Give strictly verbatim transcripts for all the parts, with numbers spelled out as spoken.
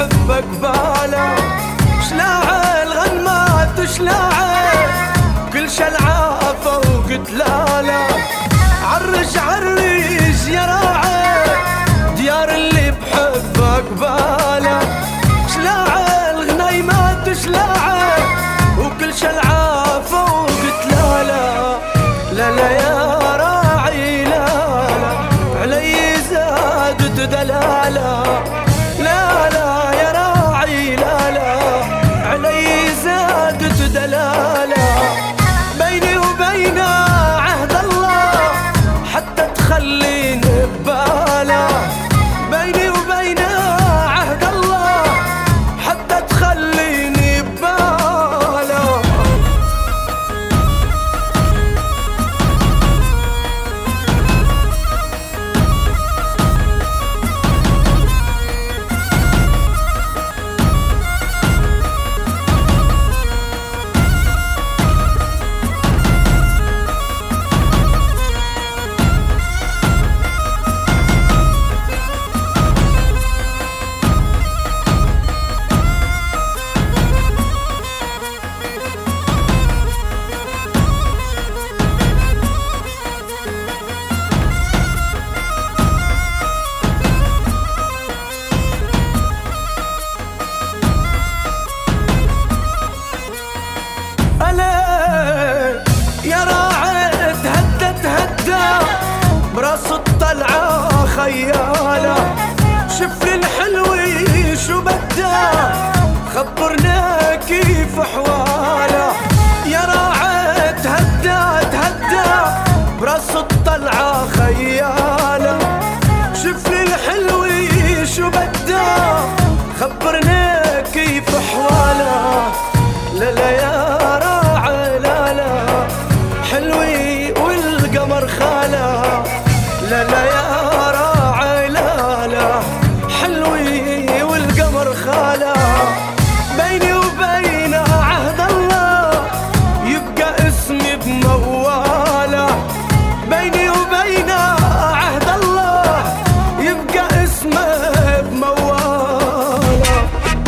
بحبك بالا، شلاعه الغنمات شلاعه كل شلعه فوق تلاله، عرج عرج يا راعي ديار اللي بحبك بالا، شلاعه الغنيمات شلاعه وكل شلعه فوق تلاله، لا لا يا راعي لا لا علي زادت دلاله، لا لا يا راعي لا لا علي زادت دلاله، بيني وبين عهد الله حتى تخليني بباله، بيني وبين عهد الله حتى تخليني بباله. يا راعي تهدى تهدى براس الطلعة خيالة، شوف لي الحلوة شو بدها خبرنا كيف حواله، يا راعي تهدى تهدى براس الطلعة خيالة، شوف لي الحلوة شو بدها خبرنا كيف حواله، لا لا يا راعي لا لا حلوي والقمر خاله، لا لا يا راعي لا لا حلوي والقمر خاله، بيني وبين عهد الله يبقى اسمي بمواله، بيني وبين عهد الله يبقى اسمي بمواله.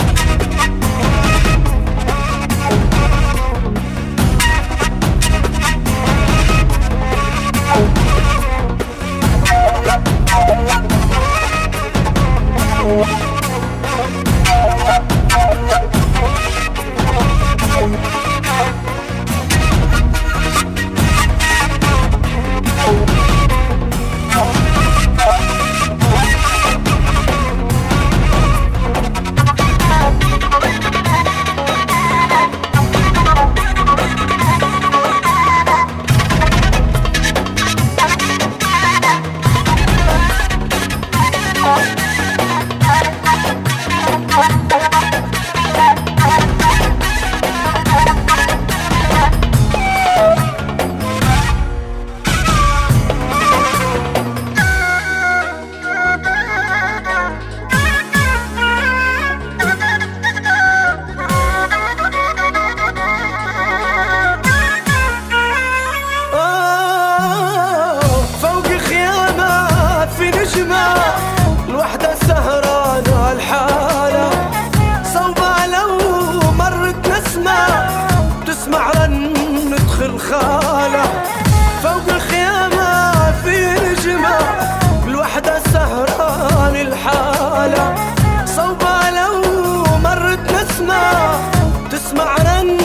الوحدة سهرانة الحالة صوبة لو مرت نسمة تسمع رنة خلخالة، فوق الخيامة في نجمة الوحدة سهران الحالة صوبة لو مرت نسمة تسمع رنة